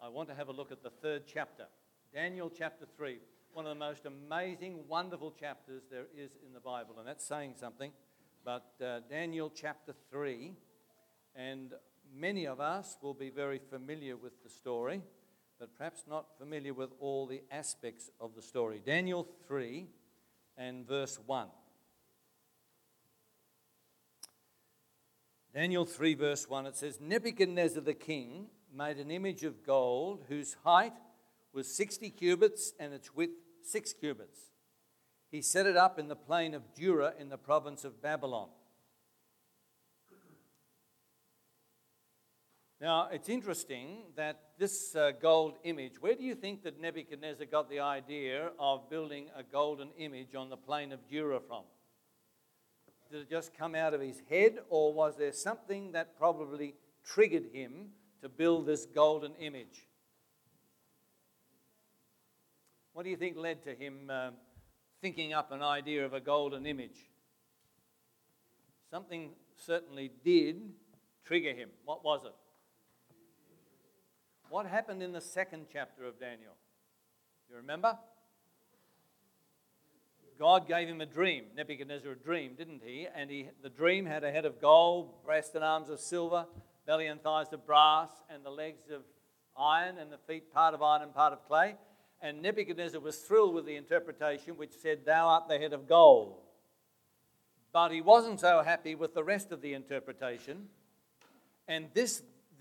I want to have a look at the third chapter, Daniel chapter 3, one of the most amazing, wonderful chapters there is in the Bible, and that's saying something. But Daniel chapter 3, and many of us will be very familiar with the story, but perhaps not familiar with all the aspects of the story. Daniel 3 and verse 1. Daniel 3 verse 1, it says, Nebuchadnezzar the king made an image of gold whose height was 60 cubits and its width 6 cubits. He set it up in the plain of Dura in the province of Babylon. Now, it's interesting that this gold image, where do you think that Nebuchadnezzar got the idea of building a golden image on the plain of Dura from? Did it just come out of his head, or was there something that probably triggered him to build this golden image? What do you think led to him thinking up an idea of a golden image? Something certainly did trigger him. What was it? What happened in the second chapter of Daniel? You remember? God gave him a dream, Nebuchadnezzar a dream, didn't he? And the dream had a head of gold, breast and arms of silver, belly and thighs of brass, and the legs of iron, and the feet part of iron and part of clay. And Nebuchadnezzar was thrilled with the interpretation, which said, Thou art the head of gold. But he wasn't so happy with the rest of the interpretation. And this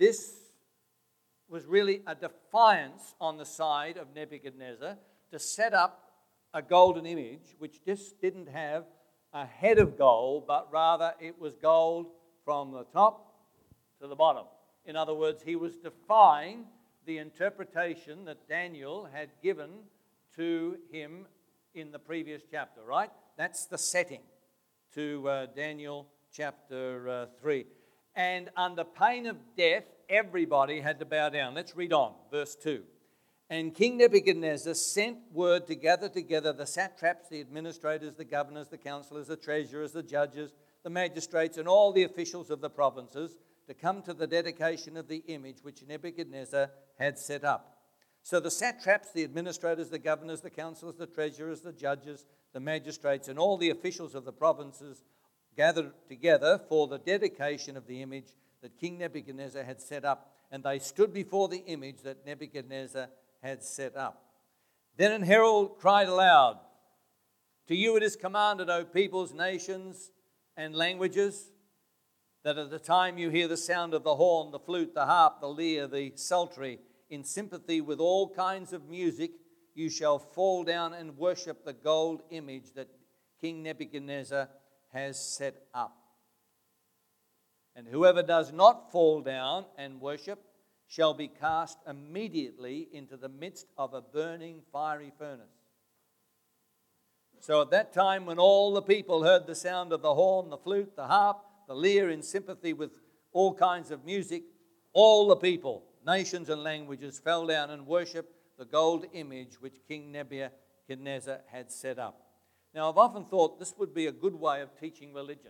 was really a defiance on the side of Nebuchadnezzar to set up a golden image which just didn't have a head of gold, but rather it was gold from the top to the bottom. In other words, he was defying the interpretation that Daniel had given to him in the previous chapter, right? That's the setting to Daniel chapter 3. And under pain of death, everybody had to bow down. Let's read on, verse 2. And King Nebuchadnezzar sent word to gather together the satraps, the administrators, the governors, the counselors, the treasurers, the judges, the magistrates, and all the officials of the provinces to come to the dedication of the image which Nebuchadnezzar had set up. So the satraps, the administrators, the governors, the counselors, the treasurers, the judges, the magistrates, and all the officials of the provinces gathered together for the dedication of the image that King Nebuchadnezzar had set up. And they stood before the image that Nebuchadnezzar had set up. Then an herald cried aloud, To you it is commanded, O peoples, nations, and languages, that at the time you hear the sound of the horn, the flute, the harp, the lyre, the psaltery, in sympathy with all kinds of music, you shall fall down and worship the gold image that King Nebuchadnezzar has set up. And whoever does not fall down and worship shall be cast immediately into the midst of a burning fiery furnace. So at that time, when all the people heard the sound of the horn, the flute, the harp, the lyre, in sympathy with all kinds of music, all the people, nations and languages, fell down and worshipped the gold image which King Nebuchadnezzar had set up. Now, I've often thought this would be a good way of teaching religion.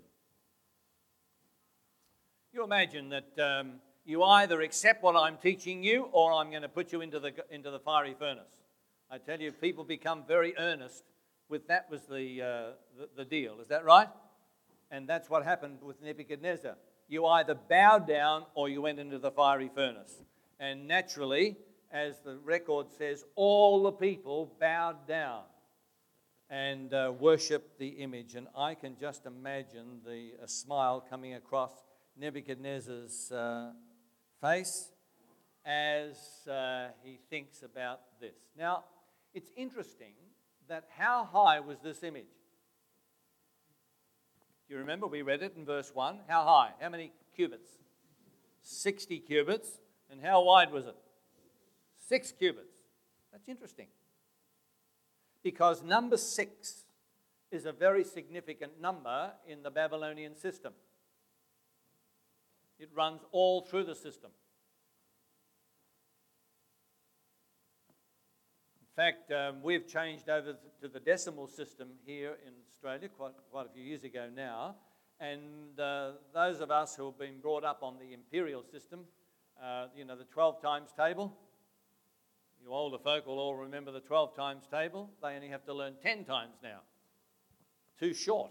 You imagine that you either accept what I'm teaching you, or I'm going to put you into the fiery furnace. I tell you, people become very earnest with that was the deal. Is that right? And that's what happened with Nebuchadnezzar. You either bowed down or you went into the fiery furnace. And naturally, as the record says, all the people bowed down and worshipped the image. And I can just imagine a smile coming across Nebuchadnezzar's face as he thinks about this. Now, it's interesting that how high was this image? Do you remember? We read it in verse 1. How high? How many cubits? 60 cubits. And how wide was it? 6 cubits. That's interesting. Because number 6 is a very significant number in the Babylonian system. It runs all through the system. In fact, we've changed over to the decimal system here in Australia quite a few years ago now. And those of us who have been brought up on the imperial system, the 12 times table, You older folk will all remember the 12 times table. They only have to learn 10 times now. Too short.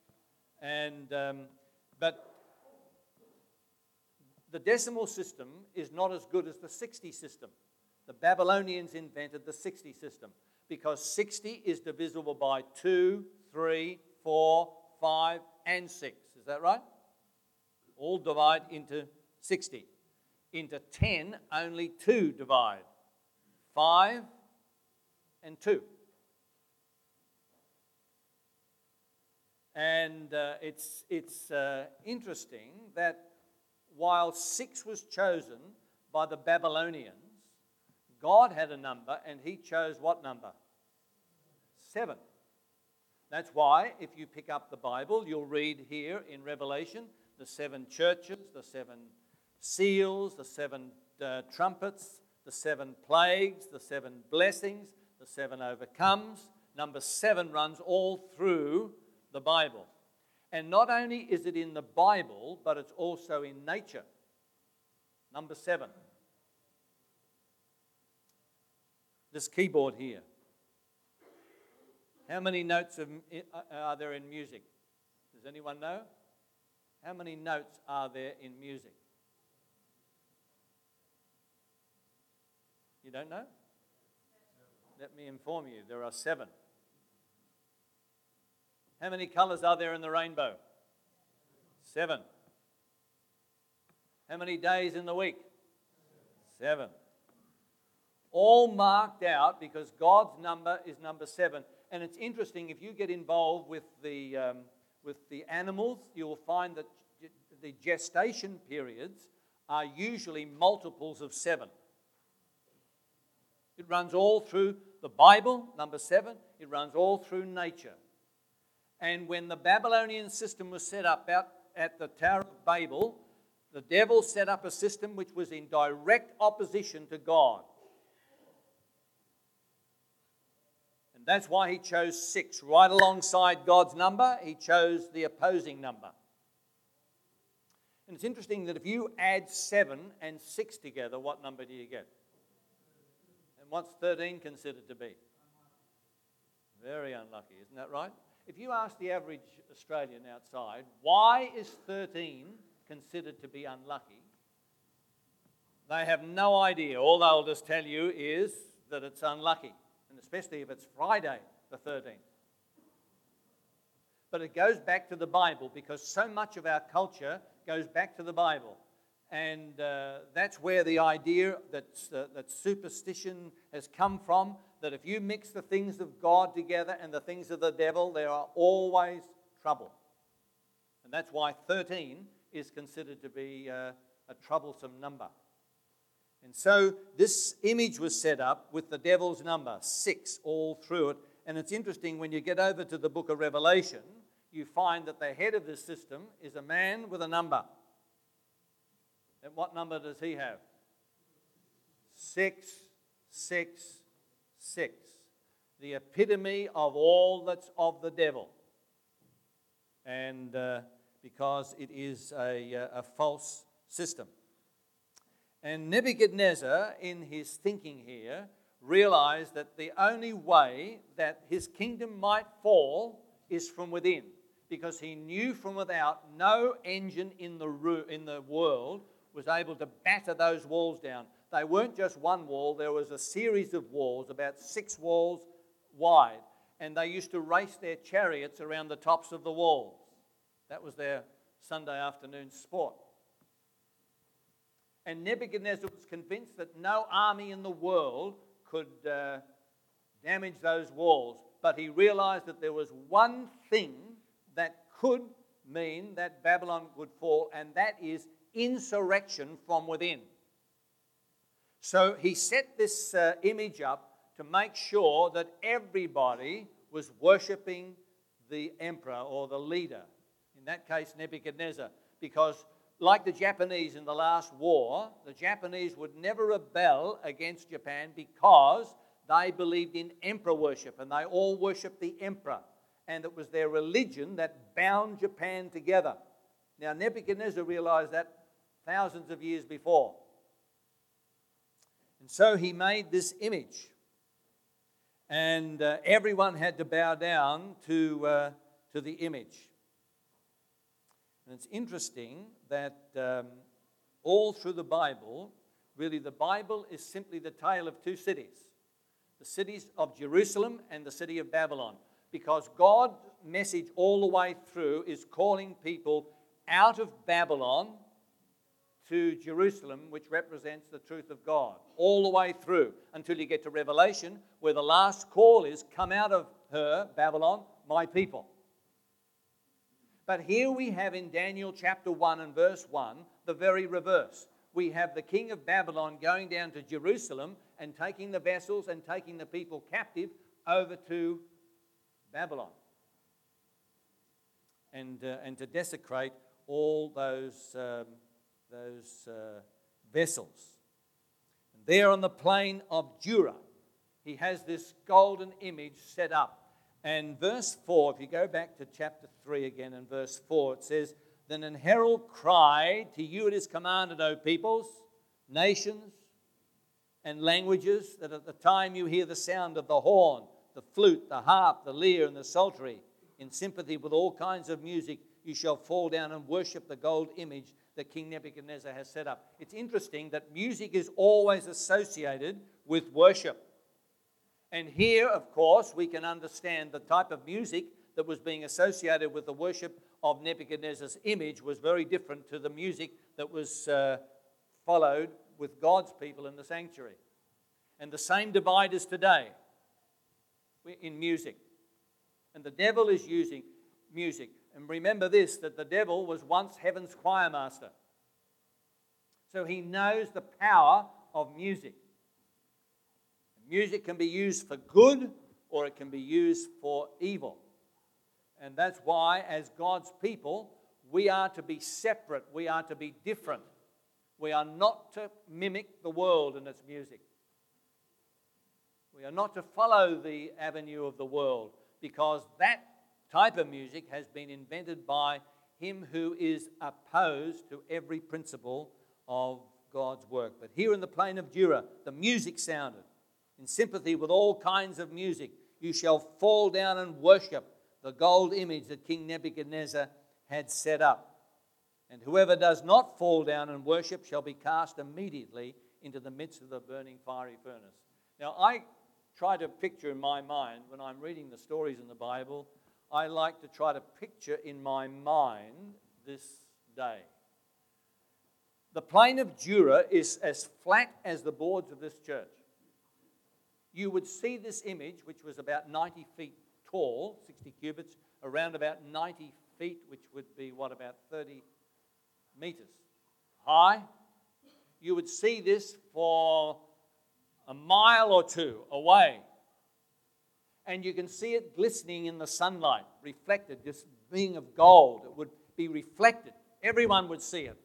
But the decimal system is not as good as the 60 system. The Babylonians invented the 60 system because 60 is divisible by 2, 3, 4, 5, and 6. Is that right? All divide into 60. Into 10, only 2 divide. 5 and 2. And it's interesting that while 6 was chosen by the Babylonians, God had a number and he chose what number? 7. That's why if you pick up the Bible, you'll read here in Revelation the 7 churches, the 7 seals, the 7 trumpets, the 7 plagues, the 7 blessings, the 7 overcomes. Number 7 runs all through the Bible. And not only is it in the Bible, but it's also in nature. Number 7. This keyboard here. How many notes are there in music? Does anyone know? How many notes are there in music? You don't know? Let me inform you. There are 7. How many colours are there in the rainbow? 7. How many days in the week? 7. All marked out because God's number is number 7. And it's interesting, if you get involved with the animals, you'll find that the gestation periods are usually multiples of 7. It runs all through the Bible, number 7. It runs all through nature. And when the Babylonian system was set up out at the Tower of Babel, the devil set up a system which was in direct opposition to God. And that's why he chose 6. Right alongside God's number, he chose the opposing number. And it's interesting that if you add 7 and 6 together, what number do you get? And what's 13 considered to be? Very unlucky, isn't that right? If you ask the average Australian outside, why is 13 considered to be unlucky? They have no idea. All they'll just tell you is that it's unlucky, and especially if it's Friday the 13th. But it goes back to the Bible because so much of our culture goes back to the Bible. And that's where the idea that superstition has come from, that if you mix the things of God together and the things of the devil, there are always trouble. And that's why 13 is considered to be a troublesome number. And so this image was set up with the devil's number, 6, all through it. And it's interesting, when you get over to the book of Revelation, you find that the head of this system is a man with a number. And what number does he have? 6, 6, 6. The epitome of all that's of the devil. And because it is a false system. And Nebuchadnezzar, in his thinking here, realized that the only way that his kingdom might fall is from within. Because he knew from without no engine in the world was able to batter those walls down. They weren't just one wall, there was a series of walls, about 6 walls wide. And they used to race their chariots around the tops of the walls. That was their Sunday afternoon sport. And Nebuchadnezzar was convinced that no army in the world could damage those walls. But he realized that there was one thing that could mean that Babylon would fall, and that is insurrection from within. So he set this image up to make sure that everybody was worshipping the emperor or the leader, in that case Nebuchadnezzar, because like the Japanese in the last war, the Japanese would never rebel against Japan because they believed in emperor worship and they all worshipped the emperor, and it was their religion that bound Japan together. Now Nebuchadnezzar realized that thousands of years before. And so he made this image. And everyone had to bow down to the image. And it's interesting that all through the Bible, really the Bible is simply the tale of two cities. The cities of Jerusalem and the city of Babylon. Because God's message all the way through is calling people out of Babylon to Jerusalem, which represents the truth of God, all the way through until you get to Revelation, where the last call is, come out of her, Babylon, my people. But here we have in Daniel chapter 1 and verse 1, the very reverse. We have the king of Babylon going down to Jerusalem and taking the vessels and taking the people captive over to Babylon. And to desecrate all those vessels. And there on the plain of Dura, he has this golden image set up. And verse 4, if you go back to chapter 3 again and verse 4, it says, Then an herald cried, To you it is commanded, O peoples, nations, and languages, that at the time you hear the sound of the horn, the flute, the harp, the lyre, and the psaltery, in sympathy with all kinds of music, you shall fall down and worship the gold image that King Nebuchadnezzar has set up. It's interesting that music is always associated with worship. And here, of course, we can understand the type of music that was being associated with the worship of Nebuchadnezzar's image was very different to the music that was followed with God's people in the sanctuary. And the same divide is today in music. And the devil is using music. And remember this, that the devil was once heaven's choir master. So he knows the power of music. Music can be used for good or it can be used for evil. And that's why, as God's people, we are to be separate. We are to be different. We are not to mimic the world and its music. We are not to follow the avenue of the world, because that type of music has been invented by him who is opposed to every principle of God's work. But here in the plain of Dura, the music sounded. In sympathy with all kinds of music, you shall fall down and worship the gold image that King Nebuchadnezzar had set up. And whoever does not fall down and worship shall be cast immediately into the midst of the burning fiery furnace. Now, I try to picture in my mind, when I'm reading the stories in the Bible, I like to try to picture in my mind this day. The plain of Dura is as flat as the boards of this church. You would see this image, which was about 90 feet tall, 60 cubits, around about 90 feet, which would be, about 30 meters high. You would see this for a mile or two away. And you can see it glistening in the sunlight, reflected, just being of gold. It would be reflected. Everyone would see it.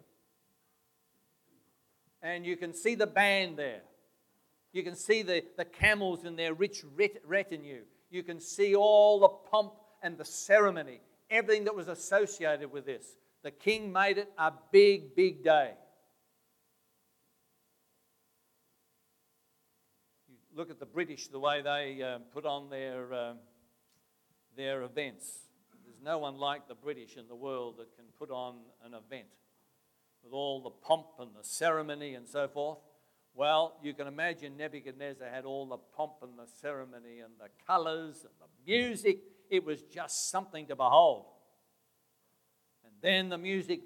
And you can see the band there. You can see the camels in their rich retinue. You can see all the pomp and the ceremony, everything that was associated with this. The king made it a big, big day. You look at the British, the way they put on their events. There's no one like the British in the world that can put on an event with all the pomp and the ceremony and so forth. Well, you can imagine Nebuchadnezzar had all the pomp and the ceremony and the colors and the music. It was just something to behold. And then the music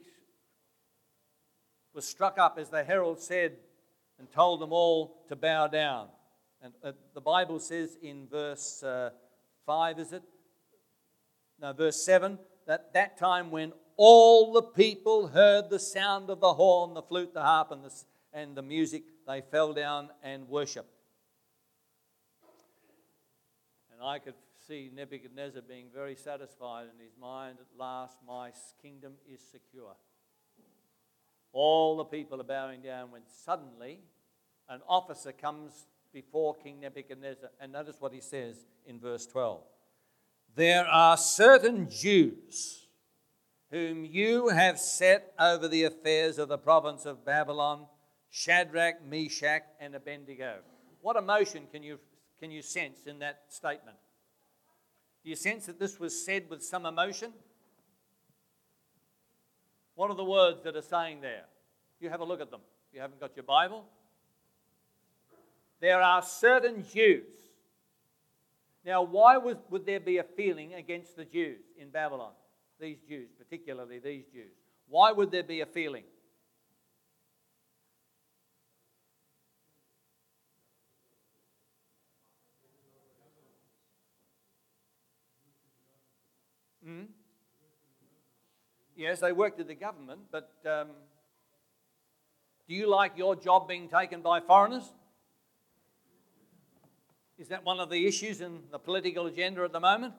was struck up, as the herald said, and told them all to bow down. And the Bible says in verse 5, is it? No, verse 7, that time when all the people heard the sound of the horn, the flute, the harp, and the music, they fell down and worshipped. And I could see Nebuchadnezzar being very satisfied in his mind. At last, my kingdom is secure. All the people are bowing down when suddenly an officer comes before King Nebuchadnezzar. And notice what he says in verse 12. There are certain Jews whom you have set over the affairs of the province of Babylon Shadrach, Meshach, and Abednego. What emotion can you sense in that statement? Do you sense that this was said with some emotion? What are the words that are saying there? You have a look at them. If you haven't got your Bible. There are certain Jews. Now, why would there be a feeling against the Jews in Babylon? These Jews, particularly these Jews. Why would there be a feeling? Yes, they worked at the government, but do you like your job being taken by foreigners? Is that one of the issues in the political agenda at the moment?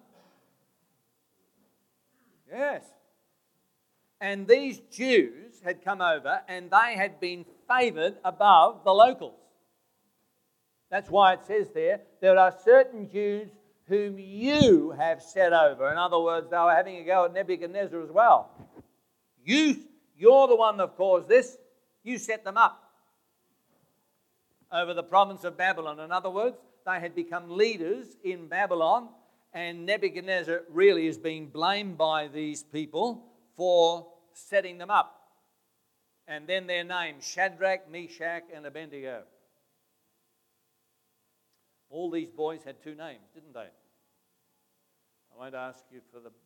Yes. And these Jews had come over and they had been favoured above the locals. That's why it says there are certain Jews whom you have set over. In other words, they were having a go at Nebuchadnezzar as well. You're the one that caused this. You set them up over the province of Babylon. In other words, they had become leaders in Babylon, and Nebuchadnezzar really is being blamed by these people for setting them up. And then their names, Shadrach, Meshach, and Abednego. All these boys had two names, didn't they? I won't ask you for the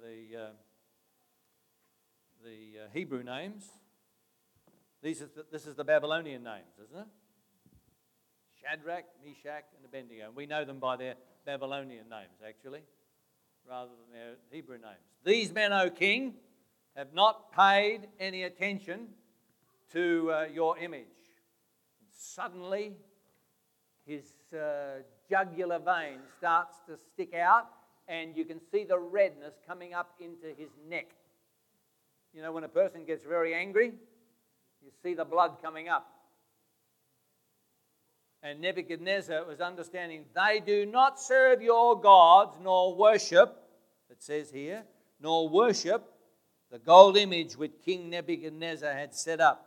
Hebrew names. This is the Babylonian names, isn't it? Shadrach, Meshach, and Abednego. We know them by their Babylonian names, actually, rather than their Hebrew names. These men, O king, have not paid any attention to your image. And suddenly, his jugular vein starts to stick out, and you can see the redness coming up into his neck. You know, when a person gets very angry, you see the blood coming up. And Nebuchadnezzar was understanding, they do not serve your gods, nor worship, it says here, nor worship the gold image which King Nebuchadnezzar had set up.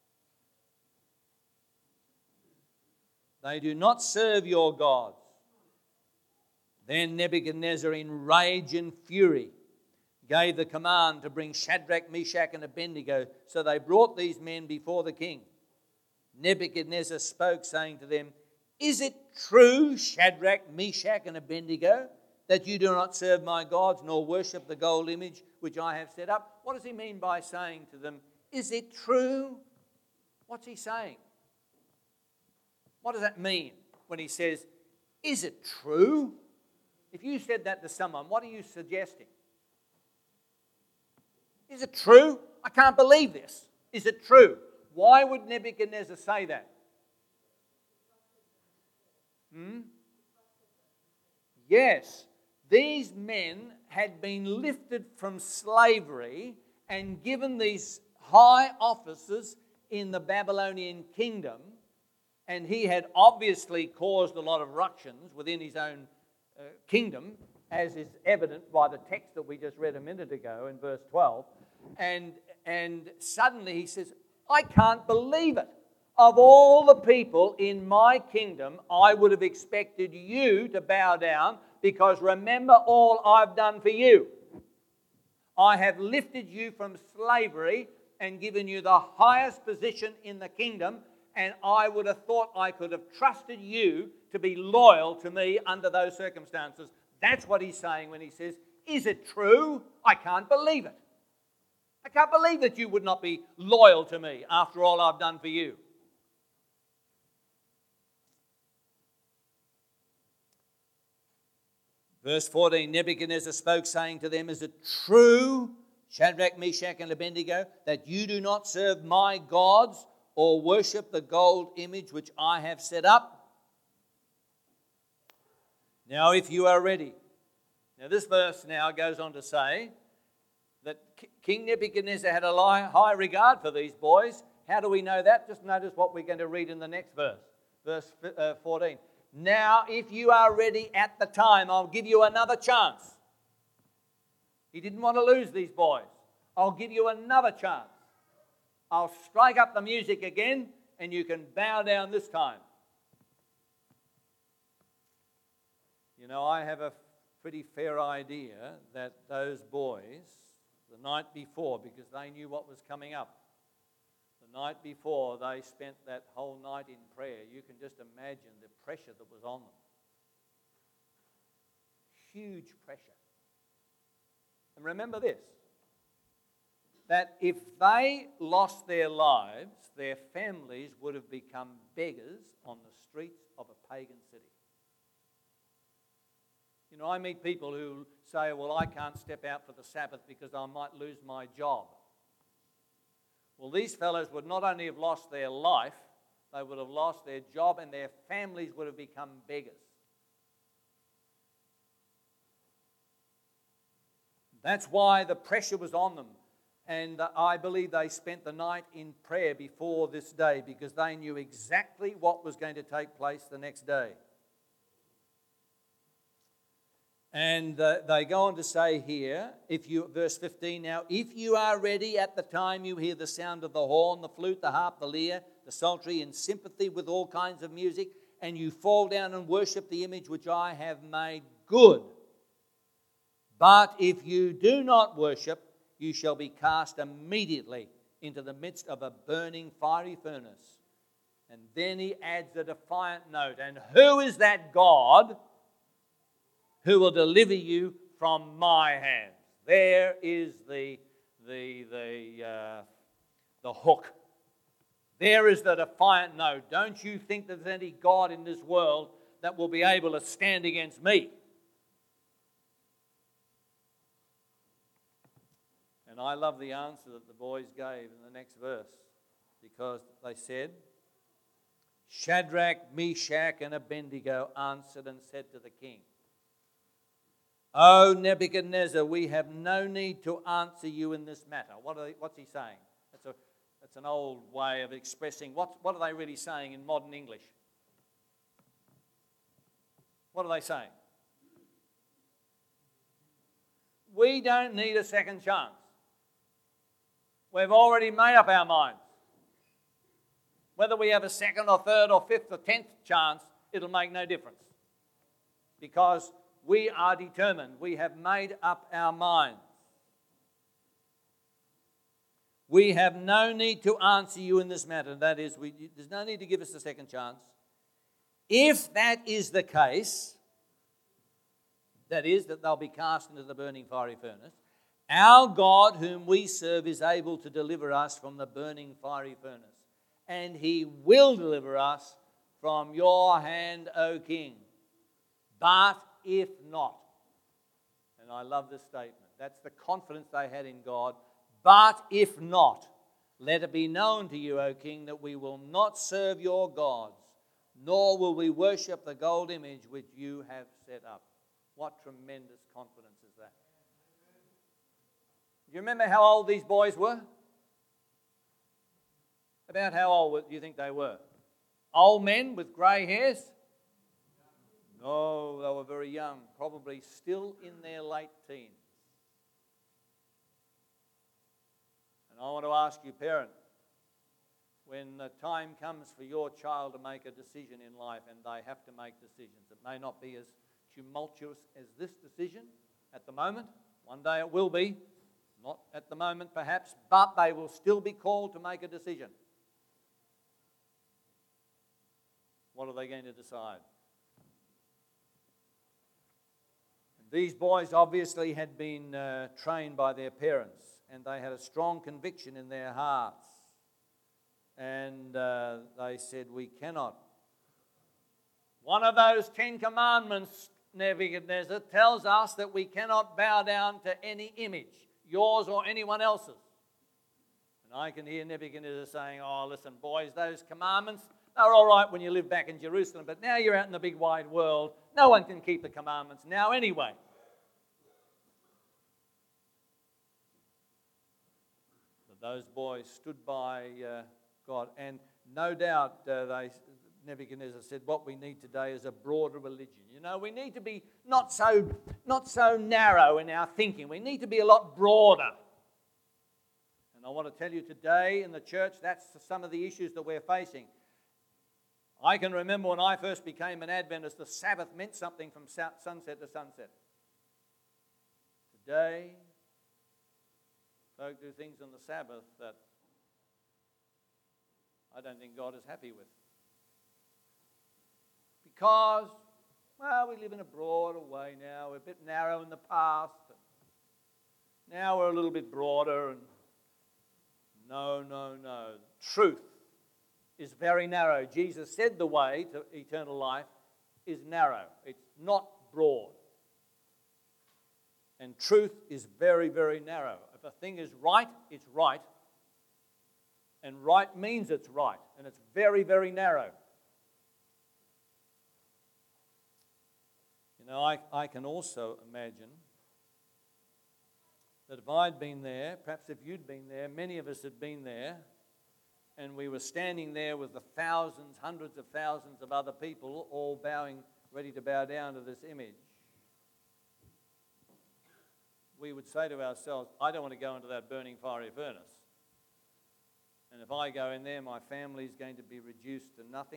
They do not serve your gods. Then Nebuchadnezzar, in rage and fury, gave the command to bring Shadrach, Meshach, and Abednego. So they brought these men before the king. Nebuchadnezzar spoke, saying to them, is it true, Shadrach, Meshach, and Abednego, that you do not serve my gods, nor worship the gold image which I have set up? What does he mean by saying to them, is it true? What's he saying? What does that mean when he says, is it true? If you said that to someone, what are you suggesting? Is it true? I can't believe this. Is it true? Why would Nebuchadnezzar say that? Yes, these men had been lifted from slavery and given these high offices in the Babylonian kingdom, and he had obviously caused a lot of ructions within his own kingdom, as is evident by the text that we just read a minute ago in verse 12. And suddenly he says, I can't believe it. Of all the people in my kingdom, I would have expected you to bow down, because remember all I've done for you. I have lifted you from slavery and given you the highest position in the kingdom, and I would have thought I could have trusted you to be loyal to me under those circumstances. That's what he's saying when he says, is it true? I can't believe it. I can't believe that you would not be loyal to me after all I've done for you. Verse 14, Nebuchadnezzar spoke, saying to them, is it true, Shadrach, Meshach, and Abednego, that you do not serve my gods or worship the gold image which I have set up? Now, if you are ready. Now, this verse now goes on to say that King Nebuchadnezzar had a high regard for these boys. How do we know that? Just notice what we're going to read in the next verse. Verse 14. Now, if you are ready at the time, I'll give you another chance. He didn't want to lose these boys. I'll give you another chance. I'll strike up the music again, and you can bow down this time. You know, I have a pretty fair idea that those boys, the night before, because they knew what was coming up, the night before they spent that whole night in prayer, you can just imagine the pressure that was on them. Huge pressure. And remember this, that if they lost their lives, their families would have become beggars on the streets of a pagan city. You know, I meet people who say, well, I can't step out for the Sabbath because I might lose my job. Well, these fellows would not only have lost their life, they would have lost their job and their families would have become beggars. That's why the pressure was on them. And I believe they spent the night in prayer before this day because they knew exactly what was going to take place the next day. And they go on to say here, verse 15 now, if you are ready at the time you hear the sound of the horn, the flute, the harp, the lyre, the psaltery, in sympathy with all kinds of music, and you fall down and worship the image which I have made, good. But if you do not worship, you shall be cast immediately into the midst of a burning fiery furnace. And then he adds a defiant note, and who is that God who will deliver you from my hands? There is the hook. There is the defiant note. Don't you think there's any God in this world that will be able to stand against me? And I love the answer that the boys gave in the next verse, because they said, Shadrach, Meshach, and Abednego answered and said to the king, O Nebuchadnezzar, we have no need to answer you in this matter. What's he saying? That's an old way of expressing, what are they really saying in modern English? What are they saying? We don't need a second chance. We've already made up our minds. Whether we have a second or third or fifth or 10th chance, it'll make no difference. Because we are determined. We have made up our minds. We have no need to answer you in this matter. That is, there's no need to give us a second chance. If that is the case, that is, that they'll be cast into the burning fiery furnace, our God whom we serve is able to deliver us from the burning fiery furnace, and he will deliver us from your hand, O king. But if not, and I love this statement, that's the confidence they had in God, but if not, let it be known to you, O king, that we will not serve your gods, nor will we worship the gold image which you have set up. What tremendous confidence is that? Do you remember how old these boys were? About how old do you think they were? Old men with grey hairs? No, they were very young, probably still in their late teens. And I want to ask you, parent, when the time comes for your child to make a decision in life, and they have to make decisions, it may not be as tumultuous as this decision at the moment. One day it will be. Not at the moment, perhaps, but they will still be called to make a decision. What are they going to decide? And these boys obviously had been trained by their parents, and they had a strong conviction in their hearts. And they said, we cannot. One of those 10 commandments, Nebuchadnezzar, tells us that we cannot bow down to any image, yours or anyone else's. And I can hear Nebuchadnezzar saying, oh, listen, boys, those commandments, they're all right when you live back in Jerusalem, but now you're out in the big wide world. No one can keep the commandments now anyway. But those boys stood by God, and no doubt Nebuchadnezzar said, what we need today is a broader religion. You know, we need to be not so narrow in our thinking. We need to be a lot broader. And And I want to tell you today in the church, that's some of the issues that we're facing. I can remember when I first became an Adventist, the Sabbath meant something from sunset to sunset. Today, folk do things on the Sabbath that I don't think God is happy with. Because, well, we live in a broader way now. We're a bit narrow in the past. Now we're a little bit broader. And no. Truth is very narrow. Jesus said the way to eternal life is narrow. It's not broad. And truth is very, very narrow. If a thing is right, it's right. And right means it's right. And it's very, very narrow. You know, I can also imagine that if I'd been there, perhaps if you'd been there, many of us had been there, and we were standing there with the thousands, hundreds of thousands of other people all bowing, ready to bow down to this image, we would say to ourselves, I don't want to go into that burning fiery furnace. And if I go in there, my family's going to be reduced to nothing.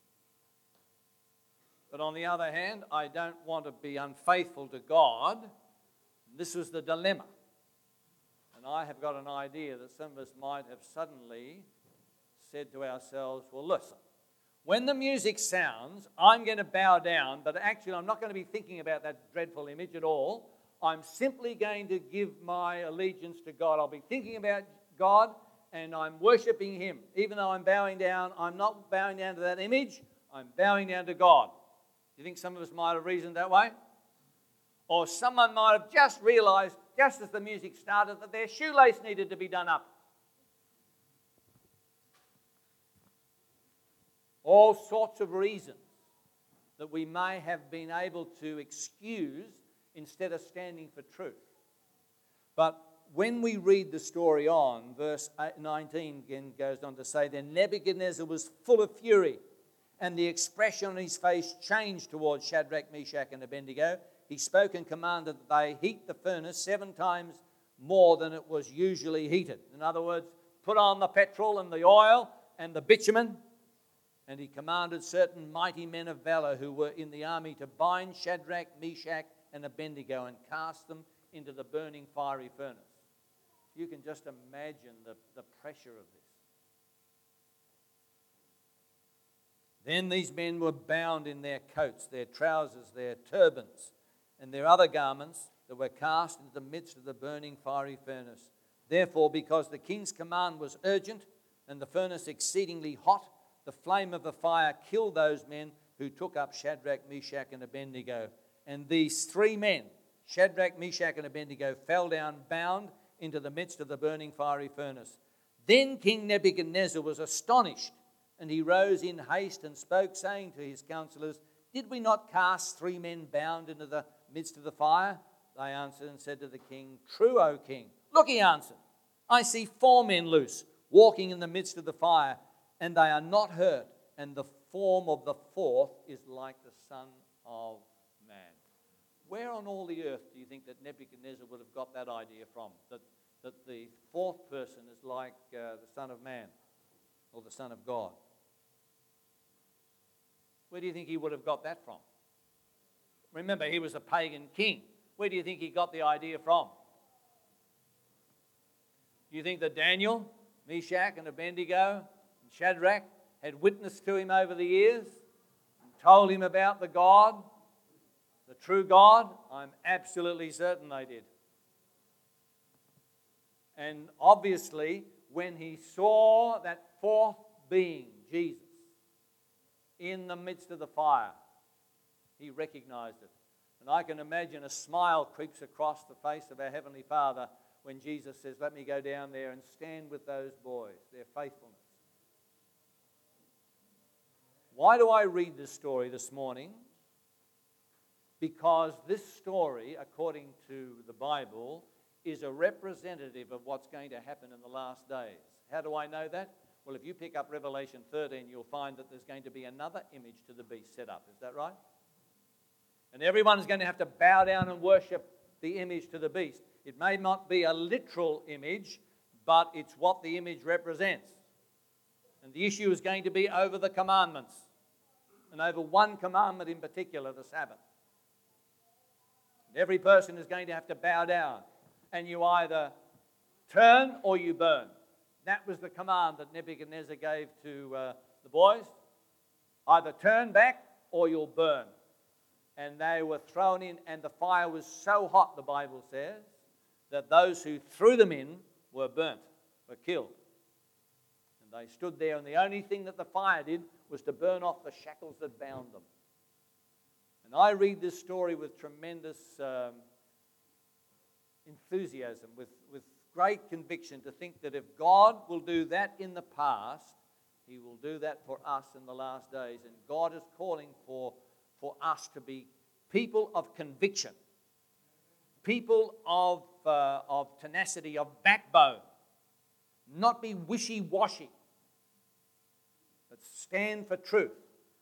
But on the other hand, I don't want to be unfaithful to God. This was the dilemma. And I have got an idea that some of us might have suddenly said to ourselves, well, listen, when the music sounds, I'm going to bow down, but actually I'm not going to be thinking about that dreadful image at all. I'm simply going to give my allegiance to God. I'll be thinking about God and I'm worshipping Him. Even though I'm bowing down, I'm not bowing down to that image, I'm bowing down to God. Do you think some of us might have reasoned that way? Or someone might have just realized, just as the music started, that their shoelace needed to be done up. All sorts of reasons that we may have been able to excuse instead of standing for truth. But when we read the story on, verse 19 again goes on to say, then Nebuchadnezzar was full of fury, and the expression on his face changed towards Shadrach, Meshach, and Abednego. He spoke and commanded that they heat the furnace 7 times more than it was usually heated. In other words, put on the petrol and the oil and the bitumen. And he commanded certain mighty men of valor who were in the army to bind Shadrach, Meshach, and Abednego and cast them into the burning fiery furnace. You can just imagine the pressure of this. Then these men were bound in their coats, their trousers, their turbans, and their other garments that were cast into the midst of the burning fiery furnace. Therefore, because the king's command was urgent and the furnace exceedingly hot, the flame of the fire killed those men who took up Shadrach, Meshach, and Abednego. And these 3 men, Shadrach, Meshach, and Abednego, fell down bound into the midst of the burning fiery furnace. Then King Nebuchadnezzar was astonished, and he rose in haste and spoke, saying to his counselors, did we not cast 3 men bound into the midst of the fire? They answered and said to the king, true, O king. Look, he answered, I see 4 men loose, walking in the midst of the fire, and they are not hurt, and the form of the 4th is like the Son of Man. Where on all the earth do you think that Nebuchadnezzar would have got that idea from? That the 4th person is like the Son of Man or the Son of God? Where do you think he would have got that from? Remember, he was a pagan king. Where do you think he got the idea from? Do you think that Daniel, Meshach, and Abednego, and Shadrach had witnessed to him over the years and told him about the God, the true God? I'm absolutely certain they did. And obviously, when he saw that 4th being, Jesus, in the midst of the fire, he recognized it. And I can imagine a smile creeps across the face of our Heavenly Father when Jesus says, let me go down there and stand with those boys, their faithfulness. Why do I read this story this morning? Because this story, according to the Bible, is a representative of what's going to happen in the last days. How do I know that? Well, if you pick up Revelation 13, you'll find that there's going to be another image to the beast set up. Is that right? And everyone's going to have to bow down and worship the image to the beast. It may not be a literal image, but it's what the image represents. And the issue is going to be over the commandments, and over one commandment in particular, the Sabbath. And every person is going to have to bow down, and you either turn or you burn. That was the command that Nebuchadnezzar gave to the boys. Either turn back or you'll burn. And they were thrown in, and the fire was so hot, the Bible says, that those who threw them in were burnt, were killed. And they stood there, and the only thing that the fire did was to burn off the shackles that bound them. And I read this story with tremendous enthusiasm, with great conviction, to think that if God will do that in the past, He will do that for us in the last days. And God is calling for us to be people of conviction, people of tenacity, of backbone, not be wishy-washy, but stand for truth.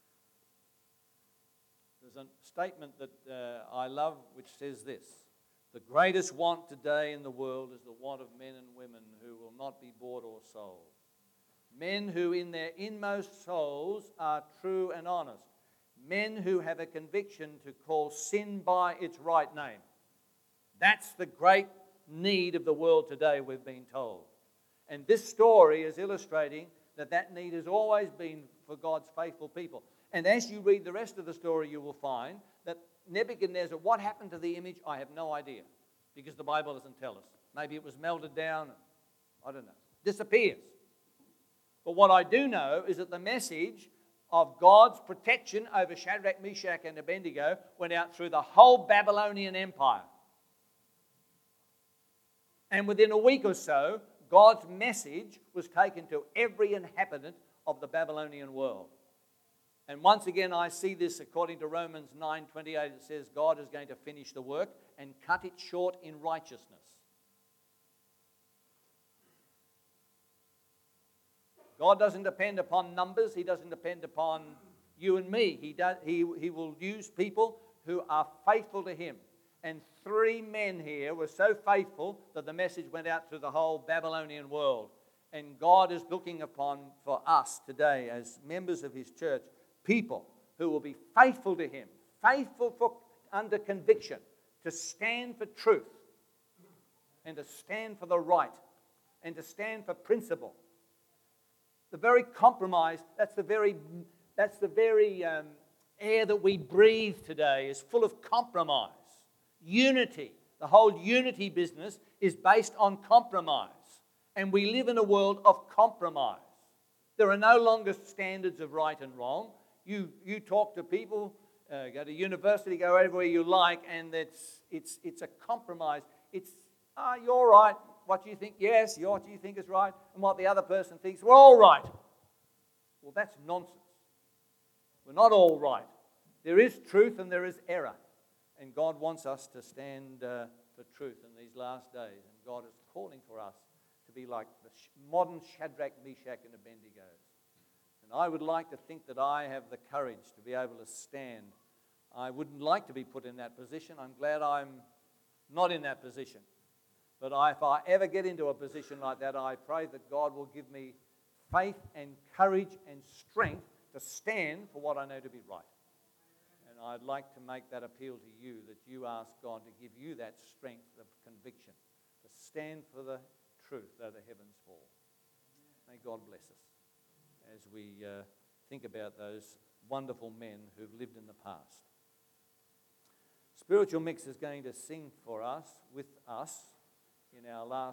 There's a statement that I love which says this: the greatest want today in the world is the want of men and women who will not be bought or sold. Men who in their inmost souls are true and honest. Men who have a conviction to call sin by its right name. That's the great need of the world today, we've been told. And this story is illustrating that need has always been for God's faithful people. And as you read the rest of the story, you will find that Nebuchadnezzar, what happened to the image, I have no idea, because the Bible doesn't tell us. Maybe it was melted down, I don't know, disappears. But what I do know is that the message of God's protection over Shadrach, Meshach, and Abednego went out through the whole Babylonian Empire. And within a week or so, God's message was taken to every inhabitant of the Babylonian world. And once again, I see this according to Romans 9:28. It says God is going to finish the work and cut it short in righteousness. God doesn't depend upon numbers. He doesn't depend upon you and me. He will use people who are faithful to Him. And 3 men here were so faithful that the message went out through the whole Babylonian world. And God is looking upon for us today as members of His church, people who will be faithful to Him, faithful under conviction, to stand for truth and to stand for the right and to stand for principle. The very compromise, that's the very air that we breathe today is full of compromise. Unity, the whole unity business is based on compromise. And we live in a world of compromise. There are no longer standards of right and wrong. You talk to people, go to university, go everywhere you like, and it's a compromise. It's, you're right. What you think, yes. What you think is right. And what the other person thinks, we're all right. Well, that's nonsense. We're not all right. There is truth and there is error. And God wants us to stand for truth in these last days. And God is calling for us to be like the modern Shadrach, Meshach, and Abednego. And I would like to think that I have the courage to be able to stand. I wouldn't like to be put in that position. I'm glad I'm not in that position. But if I ever get into a position like that, I pray that God will give me faith and courage and strength to stand for what I know to be right. And I'd like to make that appeal to you, that you ask God to give you that strength of conviction, to stand for the truth though the heavens fall. May God bless us as we think about those wonderful men who've lived in the past. Spiritual Mix is going to sing for us, with us, in our last